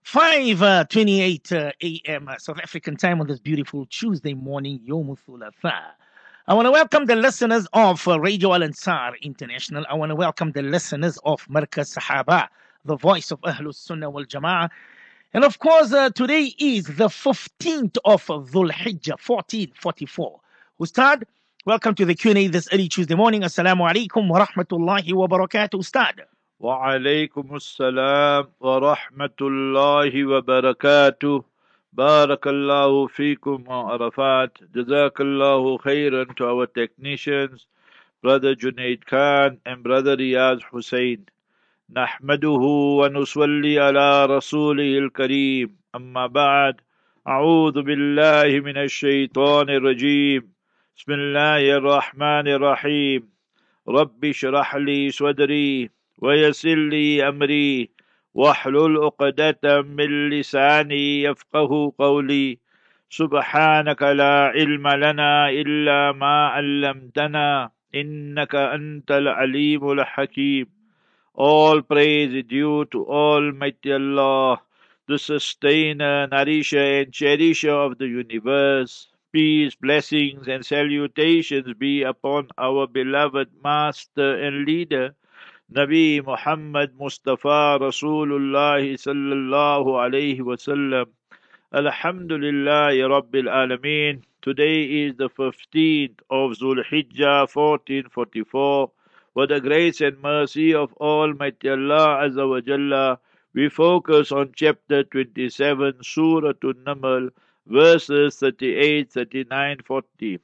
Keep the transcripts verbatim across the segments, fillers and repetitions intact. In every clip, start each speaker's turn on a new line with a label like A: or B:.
A: five uh, twenty-eight uh, a m. Uh, South African time on this beautiful Tuesday morning, Yom Thulatha. I want to welcome the listeners of uh, Radio Al Ansar International. I want to welcome the listeners of Markaz Sahaba, the voice of Ahlus Sunnah wal Jama'ah. And of course, uh, today is the fifteenth of Dhul Hijjah, fourteen forty-four. Ustad, welcome to the Q and A this early Tuesday morning. Assalamu alaikum wa rahmatullahi wa barakatuh, Ustad.
B: وعليكم السلام ورحمة الله وبركاته. بارك الله فيكم وعرفات. جزاك الله خيرا to our technicians, Brother Junaid Khan and Brother Riyaz Hussein. نحمده ونصلي على رسوله الكريم. أما بعد، أعوذ بالله من الشيطان الرجيم. بسم الله الرحمن الرحيم. رب اشرح لي صدري ويسر لي أمري واحلل عقدة من لساني يفقه قولي. سبحانك لا علم لنا إلا ما علمتنا إنك أنت العليم الحكيم. All praise is due to Almighty Allah, the sustainer, nourisher and cherisher of the universe. Peace, blessings and salutations be upon our beloved master and leader, Nabi Muhammad Mustafa Rasulullah sallallahu alayhi wasallam. Alhamdulillah Rabbil Alameen. Today is the fifteenth of Dhul Hijjah fourteen forty-four. For the grace and mercy of Almighty Allah Azza wa Jalla, we focus on chapter twenty-seven, Surah An-Naml, verses thirty-eight, thirty-nine, forty.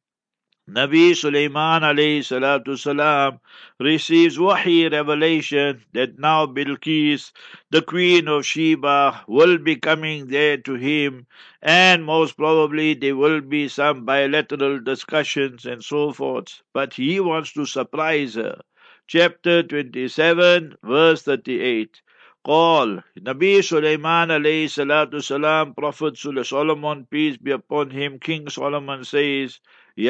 B: Nabi Sulaiman alayhi salatu salam receives wahi revelation that now Bilqis, the queen of Sheba, will be coming there to him, and most probably there will be some bilateral discussions and so forth, but he wants to surprise her. Chapter twenty-seven, verse thirty-eight. Call Nabi Sulaiman alayhi salatu salam, Prophet Solomon, peace be upon him, King Solomon says,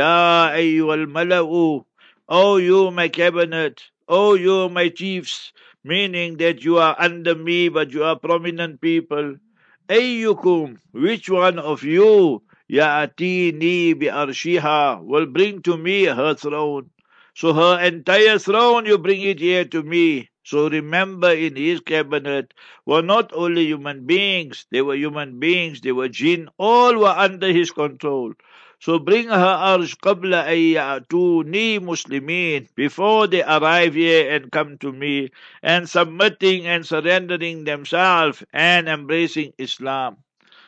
B: Ya ayyuhal mala'u, O you my cabinet, O you my chiefs, meaning that you are under me but you are prominent people. Ayyukum, which one of you, ya'atini bi arshiha, will bring to me her throne. So her entire throne you bring it here to me. So remember, in his cabinet were not only human beings, they were human beings, they were jinn, all were under his control. So bring her arsh qabla ayyatuni muslimin, before they arrive here and come to me, and submitting and surrendering themselves and embracing Islam.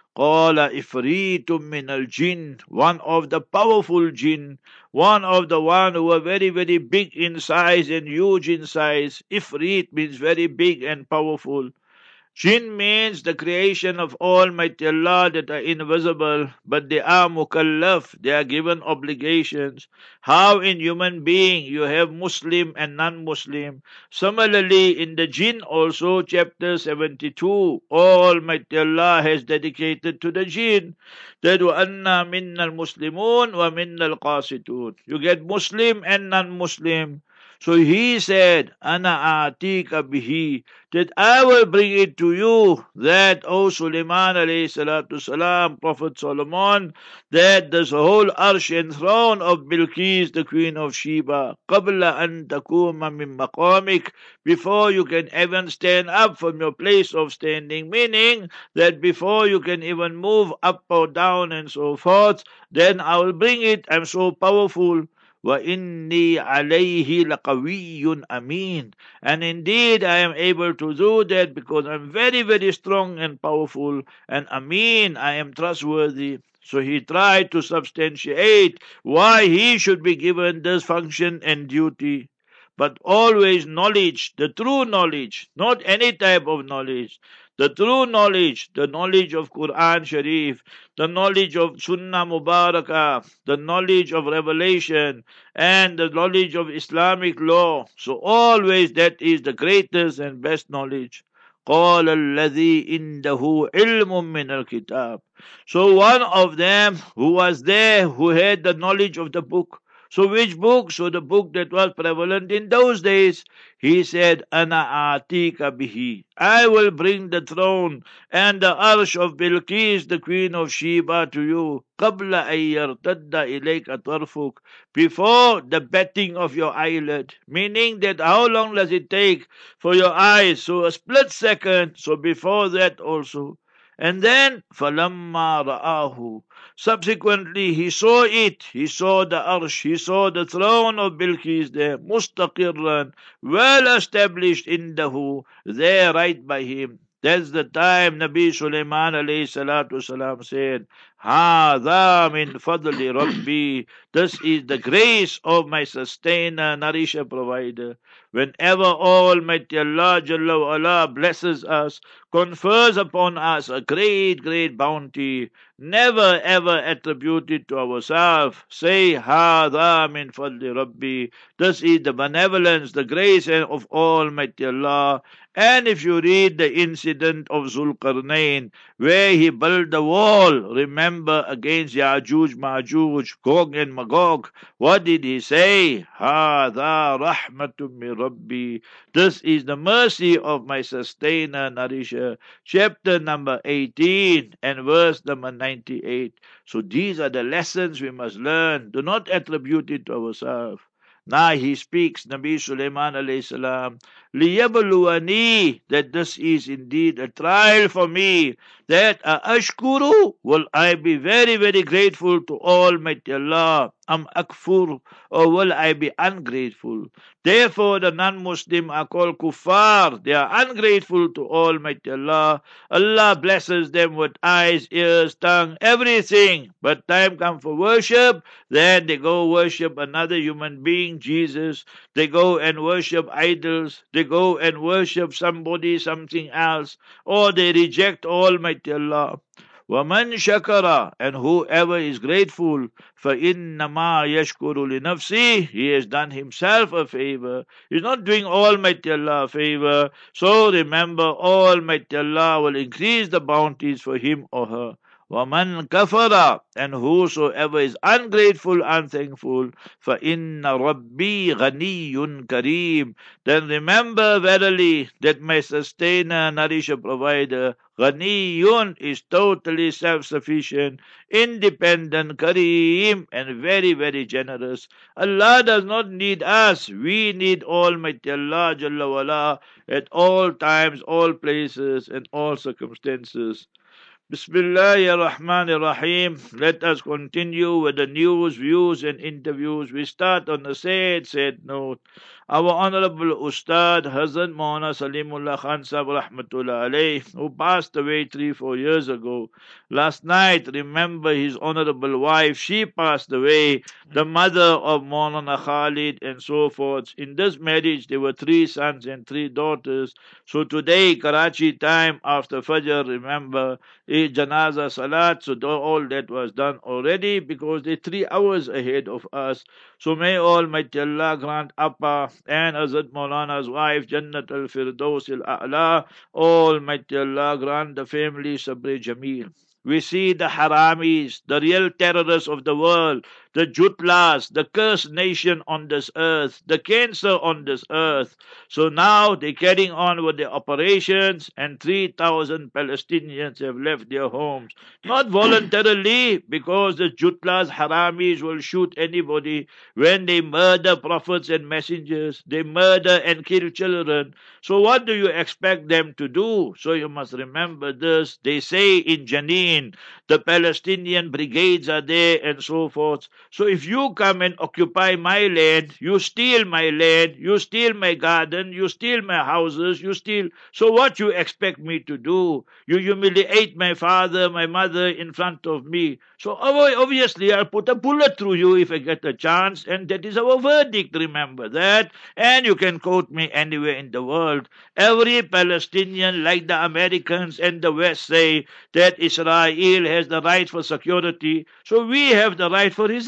B: Qala ifritum min al jinn, one of the powerful jinn, one of the one who were very, very big in size and huge in size. Ifrit means very big and powerful. Jinn means the creation of Almighty Allah that are invisible, but they are mukallaf, they are given obligations. How in human being you have Muslim and non-Muslim. Similarly, in the Jinn also, chapter seventy-two, Almighty Allah has dedicated to the Jinn that وَأَنَّا مِنَّا الْمُسْلِمُونَ وَمِنَّا الْقَاسِتُونَ. You get Muslim and non-Muslim. So he said, Ana atika bihi, that I will bring it to you, that, O Sulaiman alayhi salatu salam, Prophet Solomon, that this whole arsh and throne of Bilqis, the queen of Sheba, qabla an takuma min maqamik, before you can even stand up from your place of standing, meaning that before you can even move up or down and so forth, then I will bring it, I'm so powerful. وَإِنِّي عَلَيْهِ لَقَوِيٌّ أَمِينٌ. And indeed I am able to do that because I'm very, very strong and powerful, and Ameen, I am trustworthy. So he tried to substantiate why he should be given this function and duty. But always knowledge, the true knowledge, not any type of knowledge. The true knowledge, the knowledge of Quran Sharif, the knowledge of Sunnah Mubarakah, the knowledge of revelation, and the knowledge of Islamic law. So always that is the greatest and best knowledge. قال الذي عنده علم من الكتاب. So one of them who was there, who had the knowledge of the book, So which book? So the book that was prevalent in those days. He said, Ana atika bihi. I will bring the throne and the arsh of Bilqis, the queen of Sheba, to you. قبل أن يرتد إليك طرفك, before the betting of your eyelid. Meaning that how long does it take for your eyes? So a split second. So before that also. And then فَلَمَّا رَآهُ, subsequently he saw it. He saw the arsh. He saw the throne of Bilqis there. مُسْتَقِرًّا, well established indahu, there right by him. That's the time Nabi Sulaiman alayhi salatu salam said, هَذَا مِنْ فَضْلِ رَبِّي, this is the grace of my sustainer, nourisher, provider. Whenever Almighty Allah Jalla wa Ala blesses us, confers upon us a great, great bounty, never ever attribute it to ourselves. Say, هَذَا مِنْ فَضْلِ رَبِّي, this is the benevolence, the grace of Almighty Allah. And if you read the incident of Zulqarnain, where he built the wall, remember, against Ya'juj, Ma'juj, Gog and Magog, what did he say? هَذَا رَحْمَةٌ مِّن رَبِّي, this is the mercy of my sustainer, nourisher. Chapter number eighteen and verse number ninety-eight. So these are the lessons we must learn. Do not attribute it to ourselves. Now he speaks, Nabi Sulaiman alayhi salam, لِيَبْلُوَنِي, that this is indeed a trial for me, that ashkuru, will I be very, very grateful to Almighty Allah, am akfur, or will I be ungrateful? Therefore the non-Muslim are called kuffar. They are ungrateful to Almighty Allah. Allah blesses them with eyes, ears, tongue, everything. But time comes for worship, then they go worship another human being, Jesus. They go and worship idols. They go and worship somebody, something else. Or they reject Almighty Allah. وَمَنْ شَكَرَ, and whoever is grateful, فَإِنَّمَا يَشْكُرُ لِنَفْسِهِ, he has done himself a favor. He's not doing Almighty Allah a favor. So remember, Almighty Allah will increase the bounties for him or her. وَمَنْ كَفَرَ, and whosoever is ungrateful, unthankful, فَإِنَّ رَبِّي غَنِيٌّ كَرِيمٌ, then remember verily that my sustainer, nourisher, provider, Ghaniyun, is totally self-sufficient, independent, Kareem, and very, very generous. Allah does not need us. We need Almighty Allah Jalla wa Ala at all times, all places, and all circumstances. Bismillahir Rahmanir Rahim. Let us continue with the news, views, and interviews. We start on a sad, sad note. Our Honorable Ustad Hazrat Maulana Salimullah Khan Sahib Rahmatullah Alayh, who passed away three, four years ago. Last night, remember his Honorable wife, she passed away, the mother of Maulana Khalid and so forth. In this marriage, there were three sons and three daughters. So today, Karachi time after Fajr, remember, is Janaza Salat. So all that was done already because they're three hours ahead of us. So may Almighty Allah grant Appa and Hazrat Maulana's wife Jannat al-Firdaus al-A'la. Almighty Allah grant the family Sabri Jameel. We see the Haramis, the real terrorists of the world, the Jutlas, the cursed nation on this earth, the cancer on this earth. So now they're carrying on with their operations, and three thousand Palestinians have left their homes. Not voluntarily, because the Jutlas, Haramis will shoot anybody when they murder prophets and messengers. They murder and kill children. So what do you expect them to do? So you must remember this. They say in Jenin, the Palestinian brigades are there and so forth. So if you come and occupy my land, you steal my land, you steal my garden, you steal my houses, you steal. So what you expect me to do? You humiliate my father, my mother in front of me. So obviously I'll put a bullet through you if I get a chance, and that is our verdict, remember that. And you can quote me anywhere in the world. Every Palestinian, like the Americans and the West, say that Israel has the right for security, so we have the right for Israel.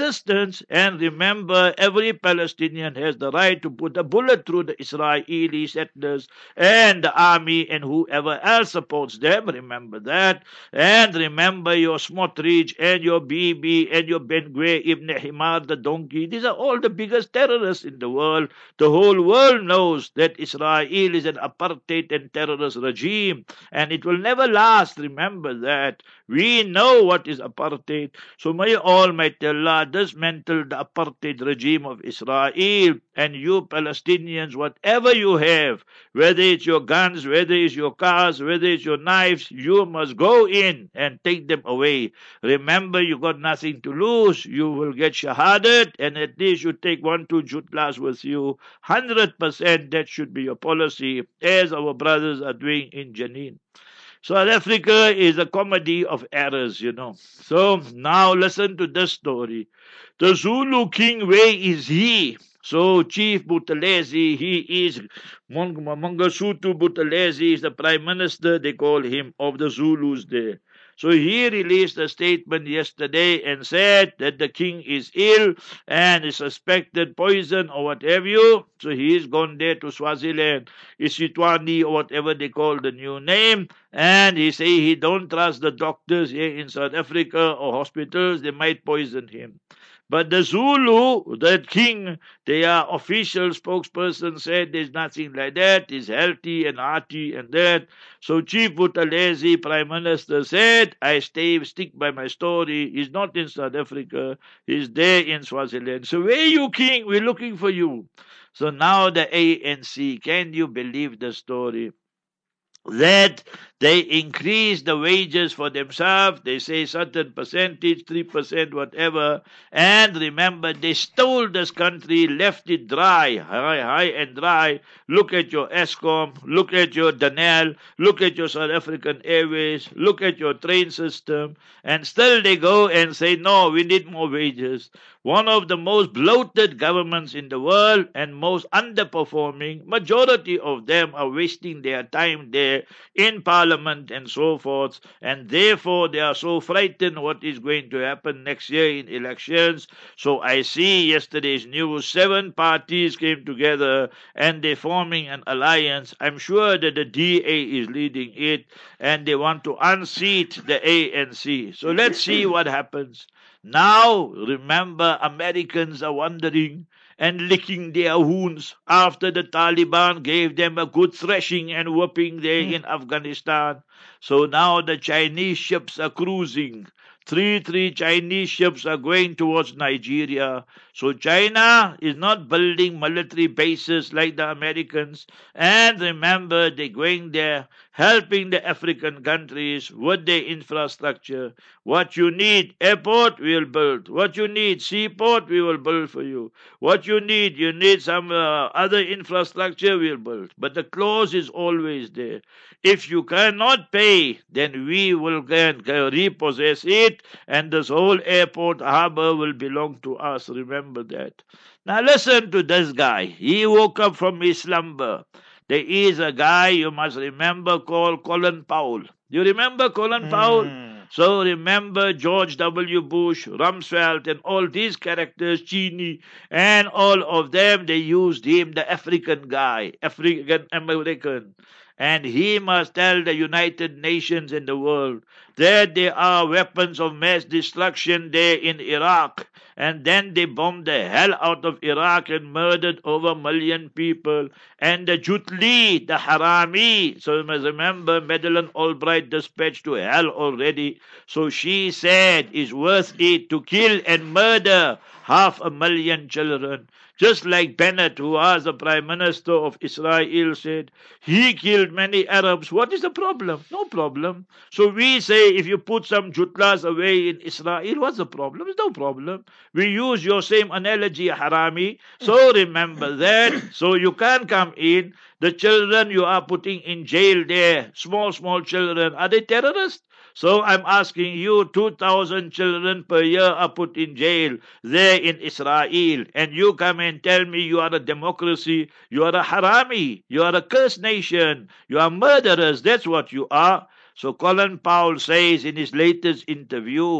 B: resistance. And remember, every Palestinian has the right to put a bullet through the Israeli settlers and the army and whoever else supports them. Remember that. And remember your Smotrich and your Bibi and your Ben-Gvir, Ibn Himar, the donkey. These are all the biggest terrorists in the world. The whole world knows that Israel is an apartheid and terrorist regime, and it will never last. Remember that. We know what is apartheid. So may Almighty Allah dismantle the apartheid regime of Israel, and you Palestinians, whatever you have, whether it's your guns, whether it's your cars, whether it's your knives, you must go in and take them away. Remember, you got nothing to lose. You will get shahadat, and at least you take one, two jutlas with you. one hundred percent that should be your policy, as our brothers are doing in Jenin. South Africa is a comedy of errors, you know. So now listen to this story. The Zulu king, where is he? So Chief Buthelezi, he is Mangosuthu Buthelezi, is the prime minister, they call him, of the Zulus there. So he released a statement yesterday and said that the king is ill and is suspected poison or what have you. So he is gone there to Swaziland, Isitwani or whatever they call the new name. And he say he don't trust the doctors here in South Africa or hospitals. They might poison him. But the Zulu, the king, their official spokesperson said there's nothing like that. He's healthy and hearty and that. So Chief Buthelezi, Prime Minister, said, I stay, stick by my story. He's not in South Africa. He's there in Swaziland. So where are you, king? We're looking for you. So now the A N C, can you believe the story? That they increase the wages for themselves, they say certain percentage, three percent, whatever, and remember, they stole this country, left it dry, high, high and dry. Look at your Eskom, look at your Danel, look at your South African Airways, look at your train system, and still they go and say, no, we need more wages. One of the most bloated governments in the world and most underperforming, majority of them are wasting their time there in parliament and so forth, and therefore they are so frightened what is going to happen next year in elections. So I see yesterday's news, seven parties came together and they're forming an alliance. I'm sure that the D A is leading it and they want to unseat the A N C. So let's see what happens. Now, remember, Americans are wondering and licking their wounds after the Taliban gave them a good thrashing and whooping there in Afghanistan. So now the Chinese ships are cruising. Three, three Chinese ships are going towards Nigeria. So China is not building military bases like the Americans. And remember, they're going there, helping the African countries with their infrastructure. What you need, airport, we'll build. What you need, seaport, we will build for you. What you need, you need some uh, other infrastructure, we'll build. But the clause is always there. If you cannot pay, then we will get, uh, repossess it, and this whole airport harbor will belong to us. Remember that. Now listen to this guy. He woke up from his slumber. There is a guy you must remember called Colin Powell. You remember Colin mm. Powell? So remember George W. Bush, Rumsfeld, and all these characters, Cheney, and all of them, they used him, the African guy, African American. And he must tell the United Nations and the world that there are weapons of mass destruction there in Iraq. And then they bombed the hell out of Iraq and murdered over a million people. And the Jutli, the Harami, so you must remember Madeleine Albright dispatched to hell already. So she said it's worth it to kill and murder half a million children. Just like Bennett, who was the Prime Minister of Israel, said, he killed many Arabs. What is the problem? No problem. So we say, if you put some jutlas away in Israel, what's the problem? It's no problem. We use your same analogy, Harami. So remember that. So you can't come in. The children you are putting in jail there, small, small children, are they terrorists? So I'm asking you, two thousand children per year are put in jail there in Israel. And you come and tell me you are a democracy, you are a harami, you are a cursed nation, you are murderers, that's what you are. So Colin Powell says in his latest interview,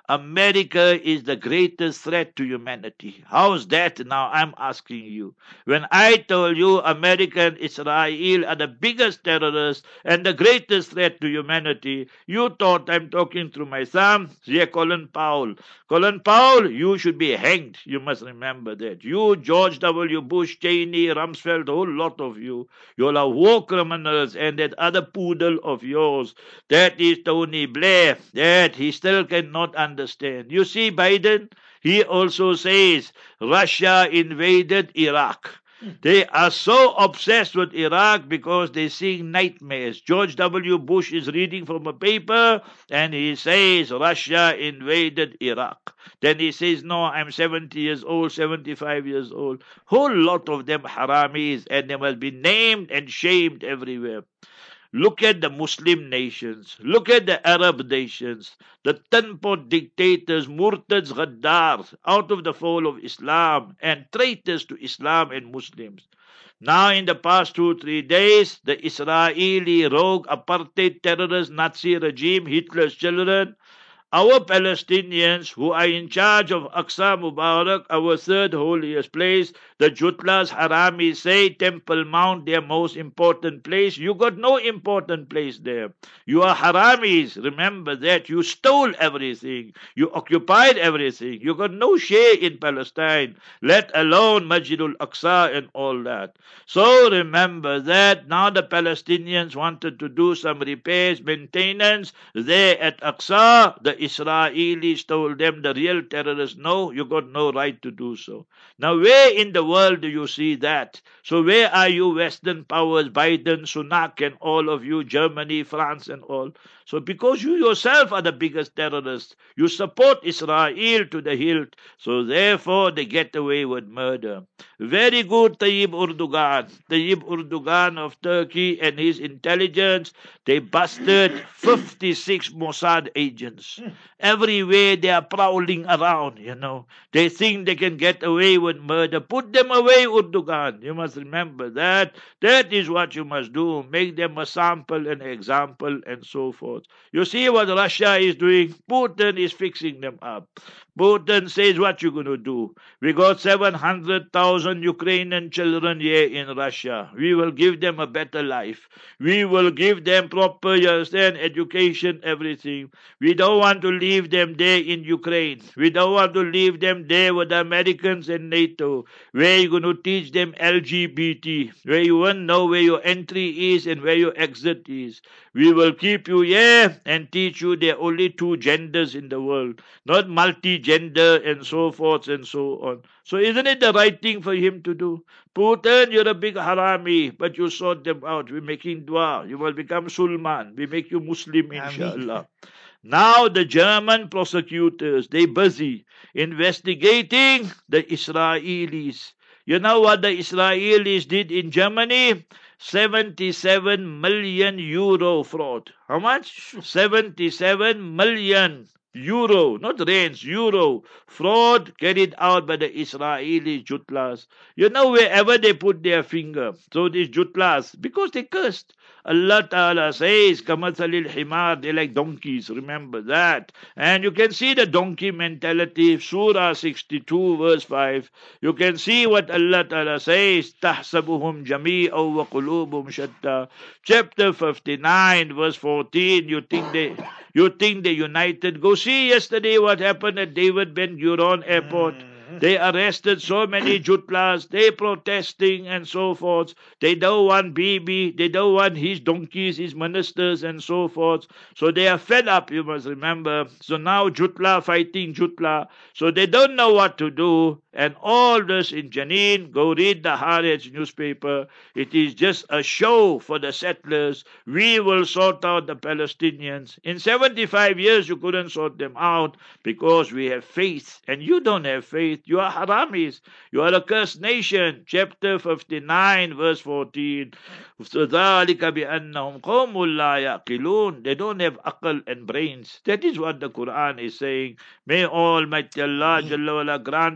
B: America is the greatest threat to humanity. How's that now? I'm asking you. When I told you America and Israel are the biggest terrorists and the greatest threat to humanity, you thought I'm talking through my son, yeah, Colin Powell. Colin Powell, you should be hanged. You must remember that. You, George W. Bush, Cheney, Rumsfeld, a whole lot of you, you all are war criminals, and that other poodle of yours, that is Tony Blair, that he still cannot understand. You see, Biden, he also says Russia invaded Iraq. They are so obsessed with Iraq because they're seeing nightmares. George W. Bush is reading from a paper and he says Russia invaded Iraq. Then he says, no, I'm seventy years old, seventy-five years old. Whole lot of them haramis, and they must be named and shamed everywhere. Look at the Muslim nations. Look at the Arab nations. The ten-pot dictators, murtads, ghaddars, out of the fold of Islam and traitors to Islam and Muslims. Now, in the past two, three days, the Israeli rogue apartheid terrorist Nazi regime, Hitler's children, our Palestinians who are in charge of Aqsa Mubarak, our third holiest place, the Jutlas, Haramis say Temple Mount, their most important place. You got no important place there. You are Haramis. Remember that. You stole everything. You occupied everything. You got no share in Palestine, let alone Masjidul Aqsa and all that. So remember that. Now the Palestinians wanted to do some repairs, maintenance there at Aqsa. The Israelis told them, the real terrorists, no, you got no right to do so. Now, where in the world do you see that? So where are you Western powers, Biden, Sunak, and all of you, Germany, France, and all? So because you yourself are the biggest terrorists, you support Israel to the hilt, so therefore they get away with murder. Very good, Tayyip Erdogan. Tayyip Erdogan of Turkey and his intelligence, they busted fifty-six Mossad agents. Everywhere they are prowling around, you know. They think they can get away with murder. Put them away, Erdogan. You must remember that. That is what you must do. Make them a sample and example and so forth. You see what Russia is doing? Putin is fixing them up. Putin says, what you going to do? We got seven hundred thousand Ukrainian children here in Russia. We will give them a better life. We will give them proper, you understand, education, everything. We don't want to leave them there in Ukraine. We don't want to leave them there with the Americans and NATO, where you're going to teach them L G B T, where you won't know where your entry is and where your exit is. We will keep you here and teach you there are only two genders in the world, not multi-gender and so forth and so on. So isn't it the right thing for him to do? Putin, you're a big harami, but you sort them out. We're making dua. You will become Sulman. We make you Muslim, inshallah. Now the German prosecutors, they busy investigating the Israelis. You know what the Israelis did in Germany? seventy-seven million euro fraud. How much? seventy-seven million euro, not rands, euro. Fraud carried out by the Israeli Jutlas. You know, wherever they put their finger, so these Jutlas, because they cursed. Allah Ta'ala says, Kamathalil Himar, they're like donkeys, remember that. And you can see the donkey mentality, Surah sixty-two, verse five. You can see what Allah Ta'ala says, Tahsabuhum Jami'aw wa qulubum shatta. Chapter fifty-nine, verse fourteen, you think they... You think they united? Go see yesterday what happened at David Ben Gurion Airport. They arrested so many Jutlas. They protesting and so forth. They don't want Bibi. They don't want his donkeys, his ministers and so forth. So they are fed up, you must remember. So now Jutla fighting Jutla. So they don't know what to do. And all this in Jenin, go read the Haaretz newspaper. It is just a show for the settlers. We will sort out the Palestinians. In seventy-five years, you couldn't sort them out because we have faith. And you don't have faith. You are haramis. You are a cursed nation. Chapter fifty-nine, verse fourteen. فَذَلِكَ بِأَنَّهُمْ قَوْمٌ لَا يَعْقِلُونَ. They don't have aql and brains. That is what the Quran is saying. May Almighty Allah Jalla wala grant our mujahideen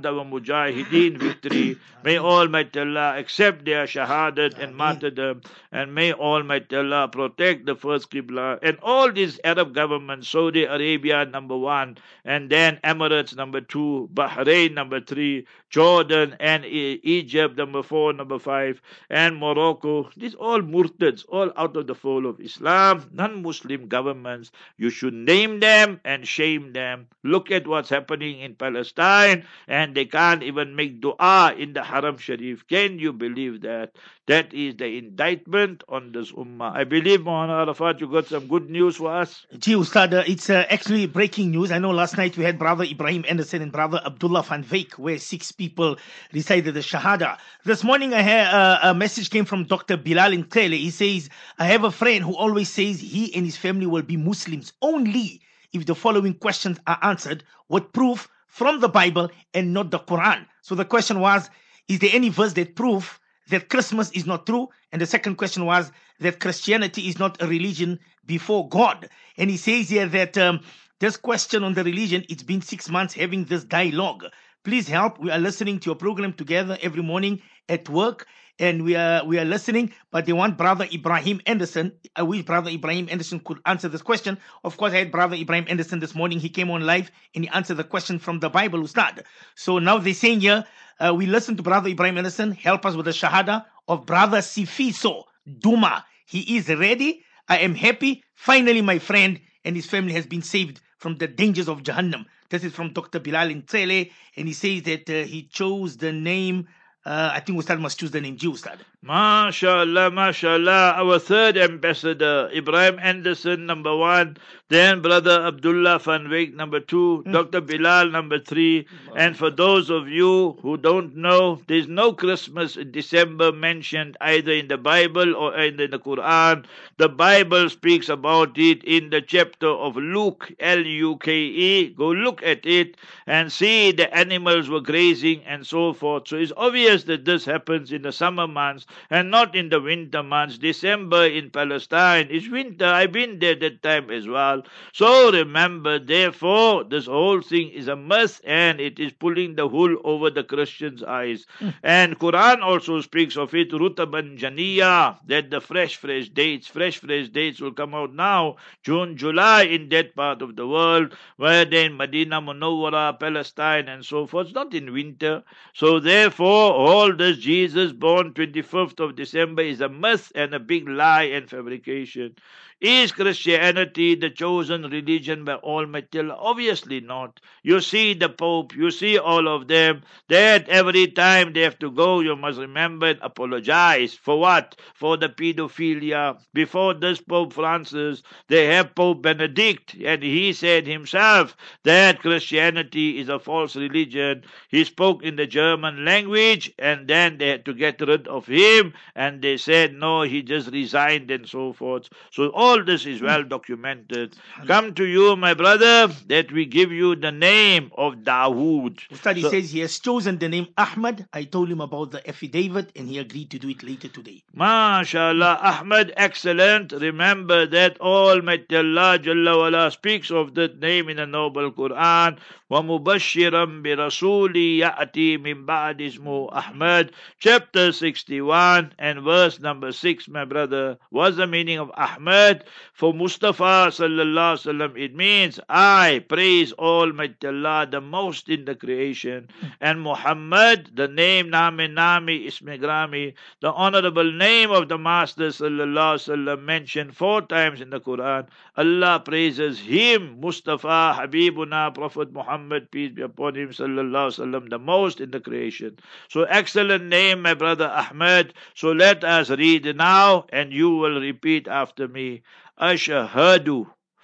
B: Mujahideen victory. May Almighty Allah accept their shahadat and martyrdom, and may Almighty Allah protect the first Qibla and all these Arab governments, Saudi Arabia number one, and then Emirates number two, Bahrain number three, Jordan and E- Egypt number four, number five, and Morocco. These all murtads, all out of the fold of Islam, non-Muslim governments. You should name them and shame them. Look at what's happening in Palestine, and they can't even make dua in the Haram Sharif. Can you believe that? That is the indictment on this ummah. I believe, Mohana Arafat, you got some good news for us.
A: Gee, Ustad, uh, it's uh, actually breaking news. I know last night we had Brother Ibrahim Anderson and Brother Abdullah van Wyk, where six people recited the Shahada. This morning, I had uh, a message came from Doctor Bilal in Tele. He says, I have a friend who always says he and his family will be Muslims only if the following questions are answered with proof from the Bible and not the Quran. So the question was, is there any verse that prove that Christmas is not true? And the second question was that Christianity is not a religion before God. And he says here that um, this question on the religion, it's been six months having this dialogue. Please help. We are listening to your program together every morning at work, and we are we are listening, but they want Brother Ibrahim Anderson. I wish Brother Ibrahim Anderson could answer this question. Of course, I had Brother Ibrahim Anderson this morning. He came on live and he answered the question from the Bible, Ustad. So now they're saying here, uh, we listen to Brother Ibrahim Anderson, help us with the Shahada of Brother Sifiso Duma. He is ready. I am happy. Finally, my friend and his family has been saved from the dangers of Jahannam. This is from Doctor Bilal in Tele, and he says that uh, he chose the name. Uh, I think Ustad must choose the name G, Ustad.
B: MashaAllah, MashaAllah. Our third ambassador, Ibrahim Anderson, number one. Then Brother Abdullah van Wyk, number two. Mm. Doctor Bilal, number three. Wow. And for those of you who don't know, there's no Christmas in December mentioned either in the Bible or in the Quran. The Bible speaks about it in the chapter of Luke, L U K E. Go look at it and see the animals were grazing and so forth. So it's obvious that this happens in the summer months and not in the winter months. December in Palestine is winter. I've been there that time as well. So remember, therefore, this whole thing is a myth and it is pulling the wool over the Christians' eyes. Mm. And Quran also speaks of it, Rutaban Janiya, that the fresh, fresh dates, fresh, fresh dates will come out now, June, July in that part of the world, where then Medina Munawwara, Palestine and so forth. It's not in winter. So therefore, all this Jesus born twenty-fifth of December is a myth and a big lie and fabrication. Is Christianity the chosen religion by Almighty Allah? Obviously not. You see the Pope, you see all of them, that every time they have to go, you must remember and apologize. For what? For the pedophilia. Before this Pope Francis, they have Pope Benedict, and he said himself that Christianity is a false religion. He spoke in the German language, and then they had to get rid of him, and they said, no, he just resigned and so forth. So all All this is well documented. Come to you, my brother, that we give you the name of Dawood.
A: Ustad, he so, says he has chosen the name Ahmad. I told him about the affidavit and he agreed to do it later today.
B: MashaAllah, Ahmad, excellent. Remember that Almighty Allah Jalla wala speaks of that name in the noble Quran. وَمُبَشِّرًا بِرَسُولِ يَأْتِي مِنْ بَعْدِ اسْمُهُ Ahmad, chapter sixty-one and verse number six, my brother. What's the meaning of Ahmad? For Mustafa sallallahu alaihi wasallam, it means I praise Almighty Allah, the most in the creation, and Muhammad, the name Name Nami Isme Grami, the honorable name of the Master sallallahu alaihi wasallam, mentioned four times in the Quran. Allah praises him, Mustafa Habibuna, Prophet Muhammad, peace be upon him, sallallahu alaihi wasallam, the most in the creation. So excellent name, my brother Ahmad. So let us read now, and you will repeat after me. Ashhadu,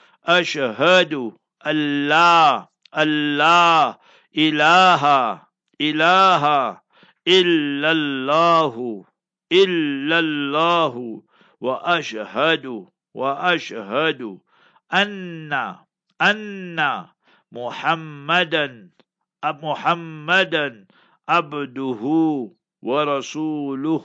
B: Ashhadu, Allah, Allah, ilaha, ilaha, illallahu, illallahu, wa ashhadu, wa ashhadu, anna, anna, Muhammadan, Muhammadan, abduhu, ورسوله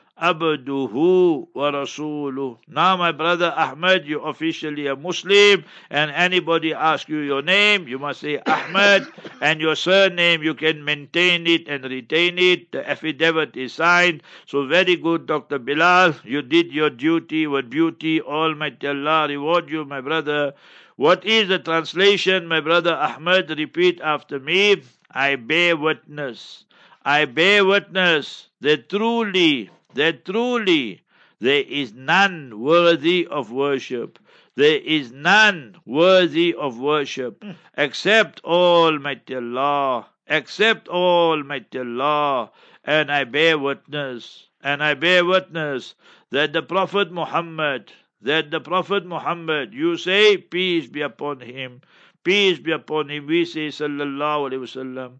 B: Abduhu wa Rasuluh. Now, my brother Ahmed, you're officially a Muslim, and anybody asks you your name, you must say Ahmed, and your surname, you can maintain it and retain it. The affidavit is signed. So, very good, Doctor Bilal. You did your duty with beauty. Almighty Allah reward you, my brother. What is the translation, my brother Ahmed? Repeat after me. I bear witness. I bear witness that truly that truly there is none worthy of worship. There is none worthy of worship except Almighty Allah, except Almighty Allah. And I bear witness, and I bear witness that the Prophet Muhammad, that the Prophet Muhammad, you say, peace be upon him, peace be upon him, we say, sallallahu alayhi wasallam,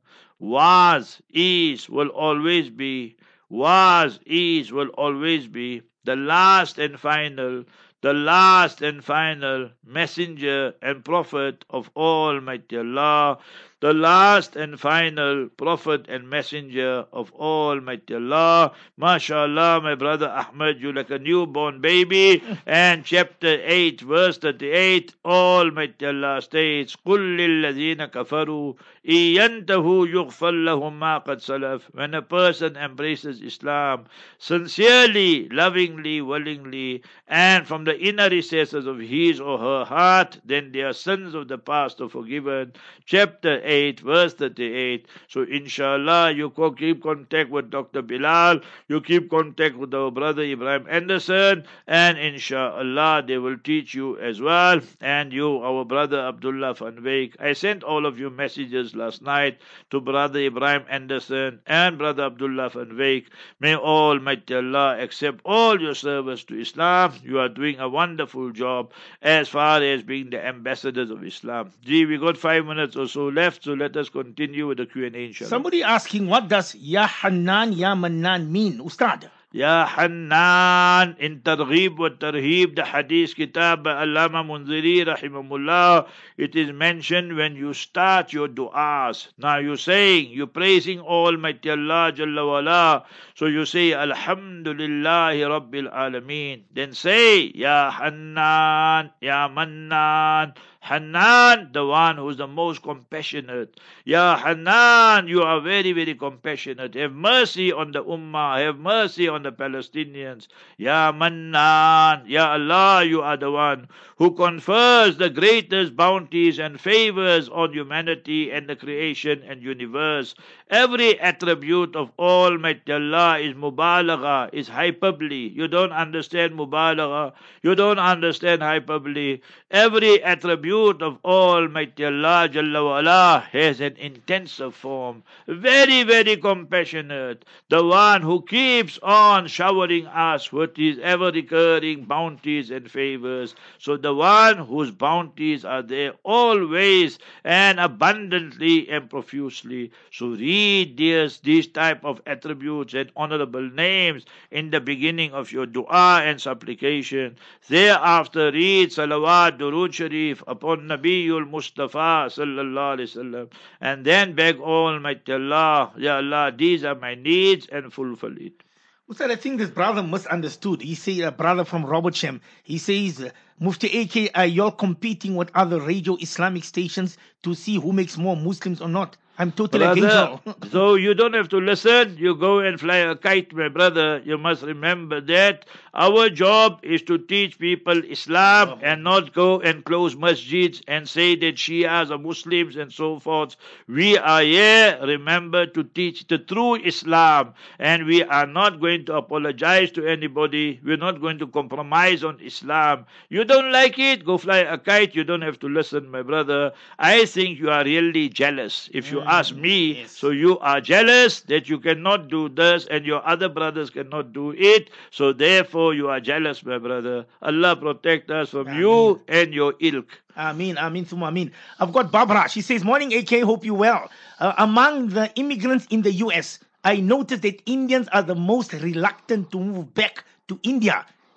B: was, is, will always be, was, is, will always be the last and final, the last and final messenger and prophet of Almighty Allah, the last and final prophet and messenger of Almighty Allah. MashaAllah, my brother Ahmed, you like a newborn baby. And chapter eight, verse thirty-eight, Almighty Allah states, قُلْ لِلَّذِينَ كَفَرُوا إِيَنْتَهُ يُغْفَرْ لَهُمْ مَا قَدْ سَلَفْ. When a person embraces Islam sincerely, lovingly, willingly, and from the inner recesses of his or her heart, then their sins of the past are forgiven. Chapter eight, verse thirty-eight. So inshallah, you keep contact with Doctor Bilal, you keep contact with our brother Ibrahim Anderson, and inshallah they will teach you as well. And you, our brother Abdullah van Wyk, I sent all of you messages last night to brother Ibrahim Anderson and brother Abdullah van Wyk. May Almighty Allah accept all your service to Islam. You are doing a wonderful job as far as being the ambassadors of Islam. Gee, we got five minutes or so left, so let us continue with the Q and A, inshallah.
A: Somebody asking, what does Ya Hannan, Ya Mannan mean, Ustad?
B: Ya Hannan, in Targhib wa Tarhib, the Hadith Kitab by Allama Munziri rahimahullah, it is mentioned when you start your du'as. Now you're saying, you're praising Almighty Allah Jalla wala. So you say, Alhamdulillahi Rabbil Alameen. Then say, Ya Hannan, Ya Mannan. Hannan, the one who is the most compassionate. Ya Hannan, you are very, very compassionate. Have mercy on the Ummah. Have mercy on the Palestinians. Ya Mannan, Ya Allah, you are the one who confers the greatest bounties and favors on humanity and the creation and universe. Every attribute of Almighty Allah is mubalagha, is hyperbole. You don't understand mubalagha. You don't understand hyperbole. Every attribute of Almighty Allah Jalla wa'ala has an intensive form. Very, very compassionate. The one who keeps on showering us with his ever-recurring bounties and favors. So the one whose bounties are there always and abundantly and profusely. So read this, these type of attributes and honorable names in the beginning of your dua and supplication. Thereafter read salawat, durood sharif upon Nabiul Mustafa sallallahu alaihi wasallam, and then beg Almighty Allah, Ya Allah, these are my needs, and fulfill it.
A: Ustad, I think this brother misunderstood. He said, a brother from Robertsham, he says, uh, Mufti A K, are y'all competing with other radio Islamic stations to see who makes more Muslims or not? I'm totally
B: brother,
A: against
B: so you don't have to listen. You go and fly a kite, my brother. You must remember that our job is to teach people Islam and not go and close masjids and say that Shias are Muslims and so forth. We are here, remember, to teach the true Islam, and we are not going to apologize to anybody. We're not going to compromise on Islam. You don't like it, go fly a kite. You don't have to listen, my brother. I think you are really jealous. If you ask me,
A: yes.
B: So you are jealous that you cannot do this and your other brothers cannot do it. So therefore you are jealous, my brother. Allah protect us from Ameen. You and your ilk.
A: Ameen, Ameen, Thumma Ameen. I've got Barbara. She says, morning A K, hope you well. Uh, among the immigrants in the U S, I noticed that Indians are the most reluctant to move back to India.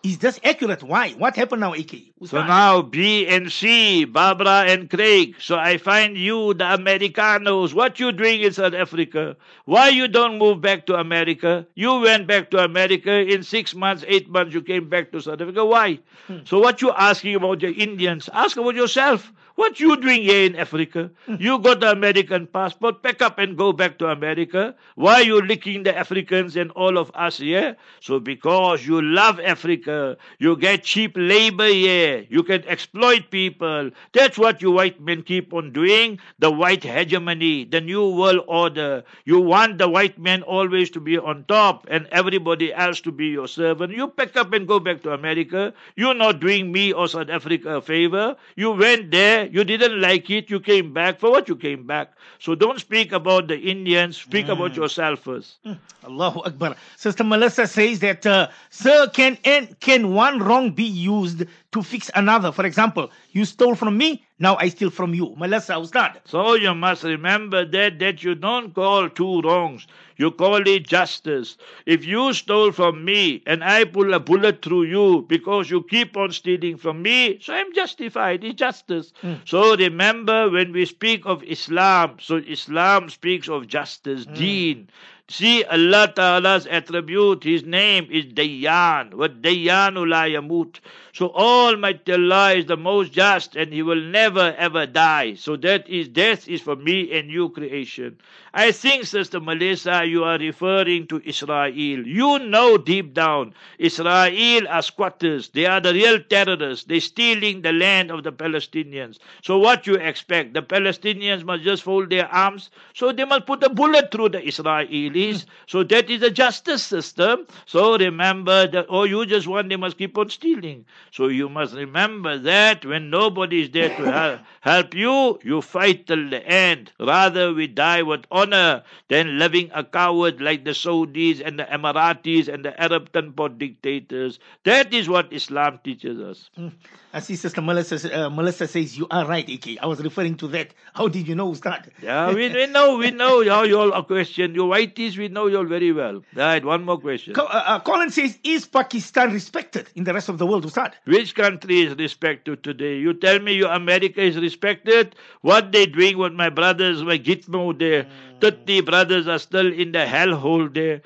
A: Is this accurate? Why? What happened now, A K?
B: So now B and C, Barbara and Craig. So I find you, the Americanos, what you doing in South Africa? Why you don't move back to America? You went back to America in six months, eight months, you came back to South Africa. Why? Hmm. So what you asking about the Indians? Ask about yourself. What you doing here in Africa? Hmm. You got the American passport, pack up and go back to America. Why you licking the Africans and all of us here? So because you love Africa, you get cheap labor here, you can exploit people. That's what you white men keep on doing, the white hegemony, the new world order. You want the white men always to be on top and everybody else to be your servant. You pack up and go back to America. You're not doing me or South Africa a favor. You went there, you didn't like it, you came back. For what you came back? So don't speak about the Indians, speak mm. about yourself first.
A: Mm. Allahu Akbar. Sister Melissa says that, uh, sir, can, can one wrong be used to fix another? For example, you stole from me, now I steal from you. Melissa, Ustad.
B: So you must remember that, that you don't call two wrongs. You call it justice. If you stole from me and I pull a bullet through you because you keep on stealing from me, so I'm justified. It's justice. Mm. So remember when we speak of Islam, so Islam speaks of justice, mm. deen. See, Allah Ta'ala's attribute, His name is Dayyan. What Dayyanu la yamut. So Almighty Allah is the most just and He will never ever die. So that is, death is for me and you creation. I think, Sister Melissa, you are referring to Israel. You know deep down, Israel are squatters. They are the real terrorists. They're stealing the land of the Palestinians. So what you expect? The Palestinians must just fold their arms. So they must put a bullet through the Israelis. So that is a justice system. So remember that, oh, you just want they must keep on stealing. So you must remember that when nobody is there to help you, you fight till the end. Rather we die with honor than living a coward like the Saudis and the Emiratis and the Arab Tanpot dictators. That is what Islam teaches us.
A: Mm. I see Sister Melissa, uh, Melissa says you are right, A K. I was referring to that. How did you know, Ustad?
B: Yeah, we, we know, we know how you all question. You whiteys, we know you all very well. Right, one more question.
A: Co- uh, uh, Colin says, is Pakistan respected in the rest of the world, Ustad?
B: Which country is respected today? You tell me your America is respected? What they doing with my brothers, my Gitmo there? Mm. thirty brothers are still in the hellhole there.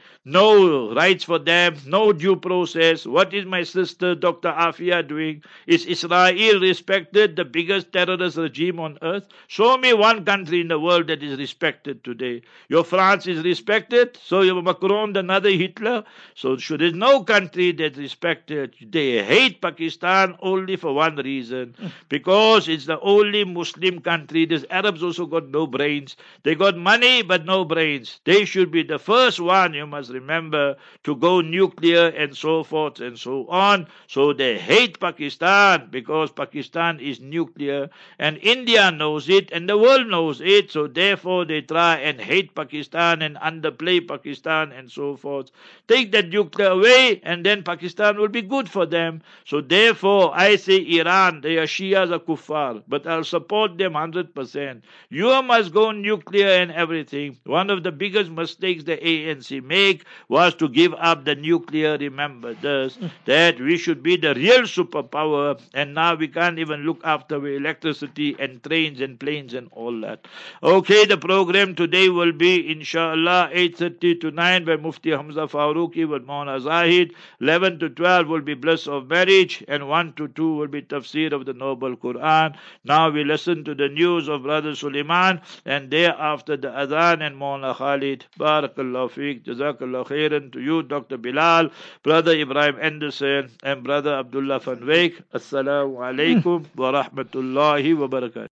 B: No rights for them, no due process. What is my sister, Doctor Afia, doing? Is Israel respected, the biggest terrorist regime on earth? Show me one country in the world that is respected today. Your France is respected, so your Macron, another Hitler. So there is no country that's respected. They hate Pakistan only for one reason, because it's the only Muslim country. These Arabs also got no brains. They got money but no brains. They should be the first one, you must remember, to go nuclear and so forth and so on. So they hate Pakistan because Pakistan is nuclear, and India knows it and the world knows it. So therefore they try and hate Pakistan and underplay Pakistan and so forth. Take that nuclear away and then Pakistan will be good for them. So therefore I say Iran, they are Shias or kuffar, but I'll support them one hundred percent. You must go nuclear and everything. One of the biggest mistakes the A N C make was to give up the nuclear. Remember this, that we should be the real superpower, and now we can't even look after electricity and trains and planes and all that. Okay, the program today will be inshallah eight thirty to nine by Mufti Hamza Farooqi with Maulana Zahid. eleven to twelve will be bliss of marriage, and one to two will be tafsir of the Noble Quran. Now we listen to the news of Brother Suleiman, and thereafter the adhan and Maulana Khalid. Barakallahu feek, Jazakallah khairan to you, Doctor Bilal, Brother Ibrahim Anderson, and Brother Abdullah van Wyk. Assalamu alaikum wa rahmatullahi wa barakatuh.